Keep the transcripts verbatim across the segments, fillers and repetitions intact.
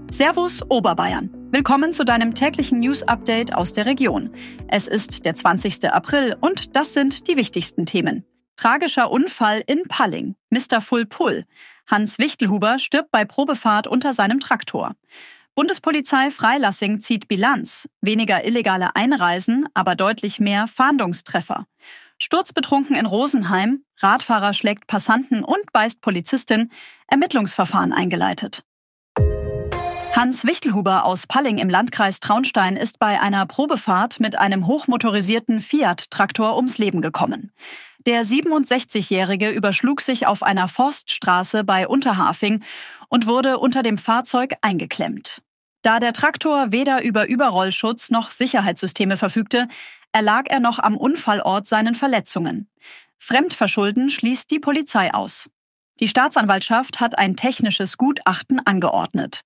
Servus Oberbayern. Willkommen zu deinem täglichen News-Update aus der Region. Es ist der zwanzigster April und das sind die wichtigsten Themen. Tragischer Unfall in Palling. Mister Full Pull. Hans Wichtelhuber stirbt bei Probefahrt unter seinem Traktor. Bundespolizei Freilassing zieht Bilanz. Weniger illegale Einreisen, aber deutlich mehr Fahndungstreffer. Sturzbetrunken in Rosenheim. Radfahrer schlägt Passanten und beißt Polizistin. Ermittlungsverfahren eingeleitet. Hans Wichtelhuber aus Palling im Landkreis Traunstein ist bei einer Probefahrt mit einem hochmotorisierten Fiat-Traktor ums Leben gekommen. Der siebenundsechzigjährige überschlug sich auf einer Forststraße bei Unterhafing und wurde unter dem Fahrzeug eingeklemmt. Da der Traktor weder über Überrollschutz noch Sicherheitssysteme verfügte, erlag er noch am Unfallort seinen Verletzungen. Fremdverschulden schließt die Polizei aus. Die Staatsanwaltschaft hat ein technisches Gutachten angeordnet.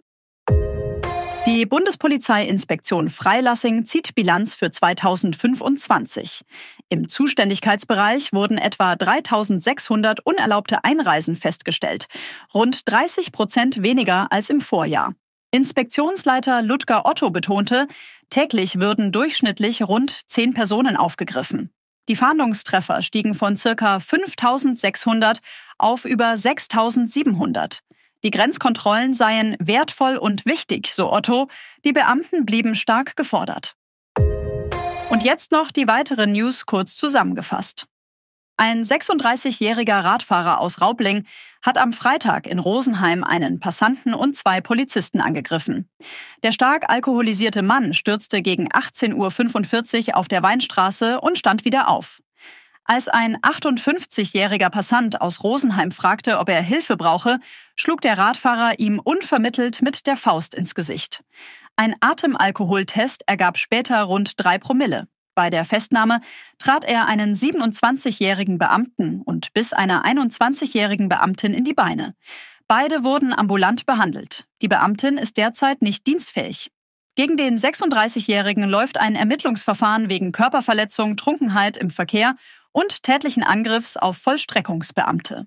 Die Bundespolizeiinspektion Freilassing zieht Bilanz für zweitausendfünfundzwanzig. Im Zuständigkeitsbereich wurden etwa dreitausendsechshundert unerlaubte Einreisen festgestellt, rund dreißig Prozent weniger als im Vorjahr. Inspektionsleiter Ludger Otto betonte, täglich würden durchschnittlich rund zehn Personen aufgegriffen. Die Fahndungstreffer stiegen von ca. fünftausendsechshundert auf über sechstausendsiebenhundert. Die Grenzkontrollen seien wertvoll und wichtig, so Otto. Die Beamten blieben stark gefordert. Und jetzt noch die weiteren News kurz zusammengefasst. Ein sechsunddreißigjähriger Radfahrer aus Raubling hat am Freitag in Rosenheim einen Passanten und zwei Polizisten angegriffen. Der stark alkoholisierte Mann stürzte gegen achtzehn Uhr fünfundvierzig auf der Weinstraße und stand wieder auf. Als ein achtundfünfzigjähriger Passant aus Rosenheim fragte, ob er Hilfe brauche, schlug der Radfahrer ihm unvermittelt mit der Faust ins Gesicht. Ein Atemalkoholtest ergab später rund drei Promille. Bei der Festnahme trat er einen siebenundzwanzigjährigen Beamten und bis einer einundzwanzigjährigen Beamtin in die Beine. Beide wurden ambulant behandelt. Die Beamtin ist derzeit nicht dienstfähig. Gegen den sechsunddreißigjährigen läuft ein Ermittlungsverfahren wegen Körperverletzung, Trunkenheit im Verkehr und tätlichen Angriffs auf Vollstreckungsbeamte.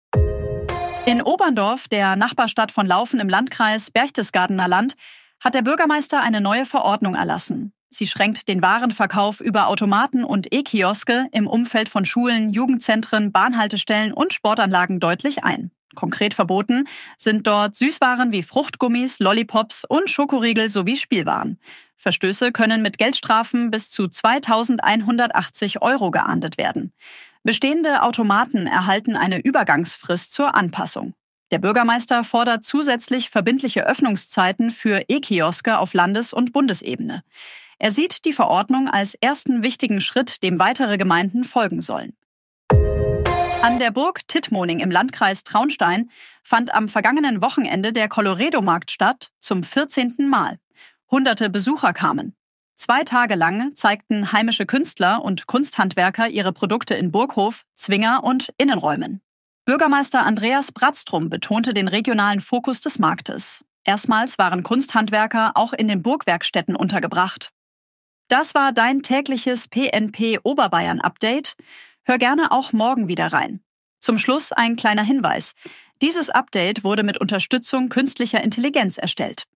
In Oberndorf, der Nachbarstadt von Laufen im Landkreis Berchtesgadener Land, hat der Bürgermeister eine neue Verordnung erlassen. Sie schränkt den Warenverkauf über Automaten und E-Kioske im Umfeld von Schulen, Jugendzentren, Bahnhaltestellen und Sportanlagen deutlich ein. Konkret verboten sind dort Süßwaren wie Fruchtgummis, Lollipops und Schokoriegel sowie Spielwaren. Verstöße können mit Geldstrafen bis zu zweitausendeinhundertachtzig Euro geahndet werden. Bestehende Automaten erhalten eine Übergangsfrist zur Anpassung. Der Bürgermeister fordert zusätzlich verbindliche Öffnungszeiten für E-Kioske auf Landes- und Bundesebene. Er sieht die Verordnung als ersten wichtigen Schritt, dem weitere Gemeinden folgen sollen. An der Burg Tittmoning im Landkreis Traunstein fand am vergangenen Wochenende der Colloredo-Markt statt, zum vierzehnten Mal. Hunderte Besucher kamen. Zwei Tage lang zeigten heimische Künstler und Kunsthandwerker ihre Produkte in Burghof, Zwinger und Innenräumen. Bürgermeister Andreas Bratztrum betonte den regionalen Fokus des Marktes. Erstmals waren Kunsthandwerker auch in den Burgwerkstätten untergebracht. Das war dein tägliches P N P Oberbayern-Update. Hör gerne auch morgen wieder rein. Zum Schluss ein kleiner Hinweis. Dieses Update wurde mit Unterstützung künstlicher Intelligenz erstellt.